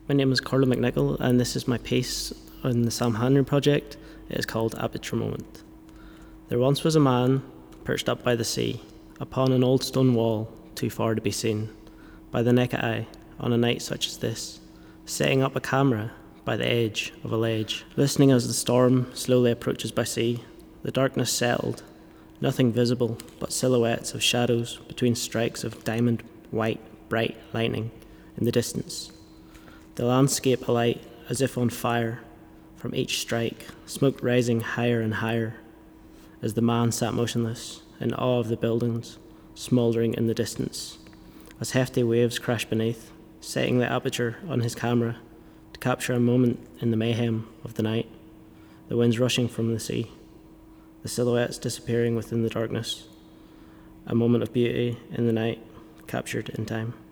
My name is Carlo McNichol, and this is my piece on the Sam Hanrahan project. It is called Aperture Moment. There once was a man perched up by the sea, upon an old stone wall too far to be seen by the naked eye on a night such as this, setting up a camera by the edge of a ledge, listening as the storm slowly approaches by sea. The darkness settled, nothing visible but silhouettes of shadows between strikes of diamond white bright lightning in the distance. The landscape alight as if on fire from each strike, smoke rising higher and higher as the man sat motionless in awe of the buildings smouldering in the distance, as hefty waves crashed beneath, setting the aperture on his camera to capture a moment in the mayhem of the night, the winds rushing from the sea, the silhouettes disappearing within the darkness, a moment of beauty in the night captured in time.